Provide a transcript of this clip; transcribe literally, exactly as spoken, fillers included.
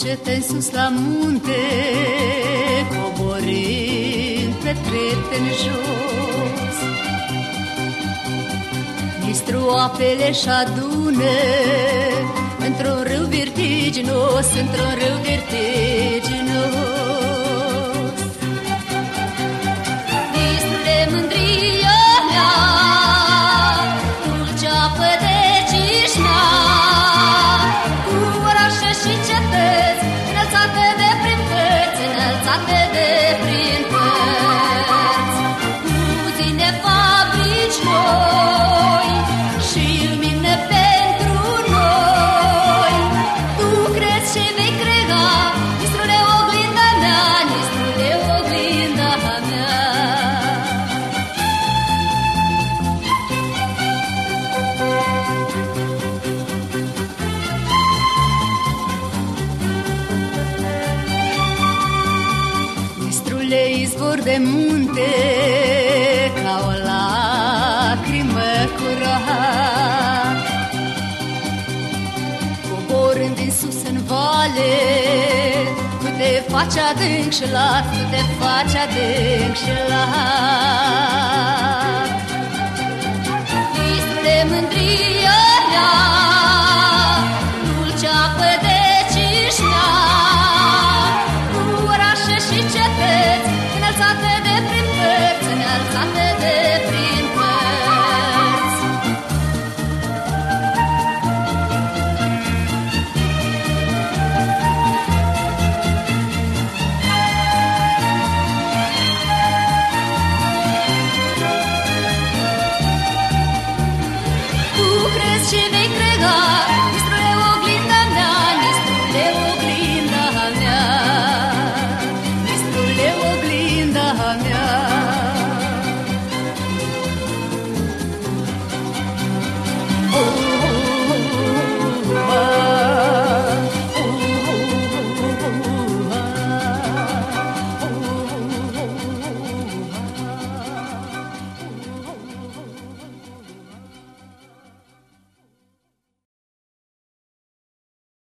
cetăni sus la munte, coborind pe trepte în jos. Nistru apele și-adună într-un râu vertiginos, într-un râu vertiginos. Nistrule, mândria mea, dulce apă de Cișmea, cu orașe și cetăți, înălțate de prin părți, înălțate de prin părți. Cu zine fabrici noi și lumină pentru noi. Tu crezi și vei crega, Nistrule, oglinda mea, Nistrule, oglinda mea. Nistrule, izvor de munte, ca o lacrimă curat, coborând din sus în vale, tu te faci adânc și lat, tu te faci adânc și lat. Nistrule, mândria mea,